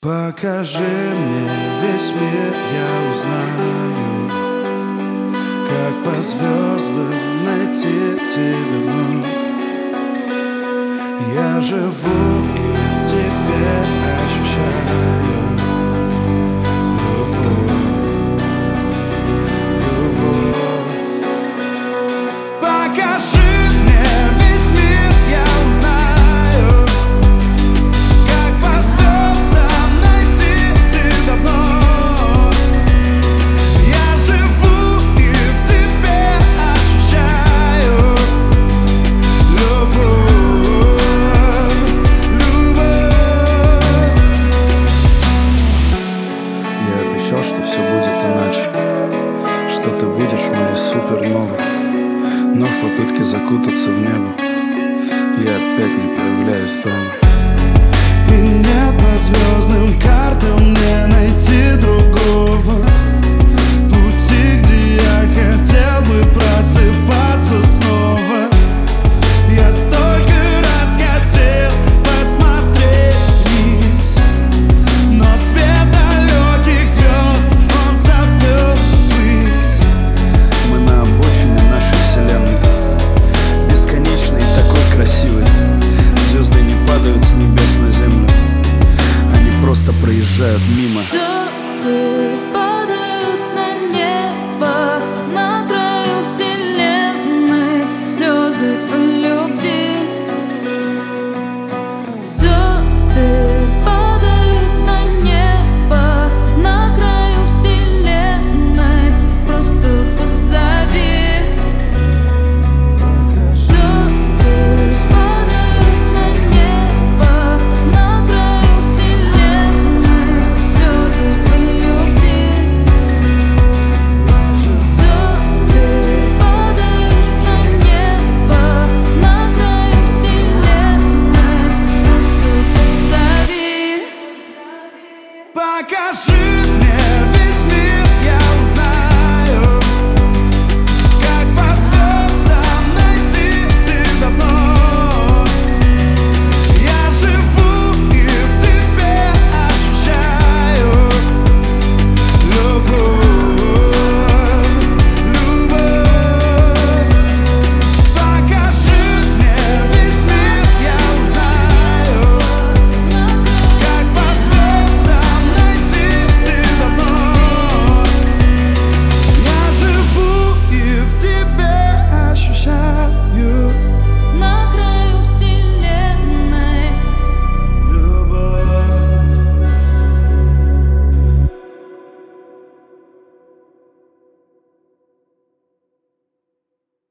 Покажи мне весь мир, я узнаю, как по звездам найти тебя вновь. Я живу и в тебе ощущаю любовь, любовь. Покажи мне весь мир, я узнаю, как по звездам найти тебя вновь. Я живу и в тебе ощущаю любовь, любовь. Я обещал, что все будет иначе, что ты будешь моей суперновой. Но в попытке закутаться в небо я опять не появляюсь дома. И нет по звездным картам мне найти другого пути, где я хотел бы просыпаться снова. Я столько раз хотел посмотреть вниз, но свет далеких звезд, он зовет ввысь. Мы на обочине нашей вселенной, бесконечной и такой красивой. Звезды не падают с небес на землю, они просто проезжают мимо. Звезды падают на небо, на краю вселенной слезы любви. Звезды падают на небо, на краю вселенной, просто позови. Звезды падают на небо, на краю вселенной, слезы любви. Звезды падают на небо, на краю вселенной, просто позови. Покажи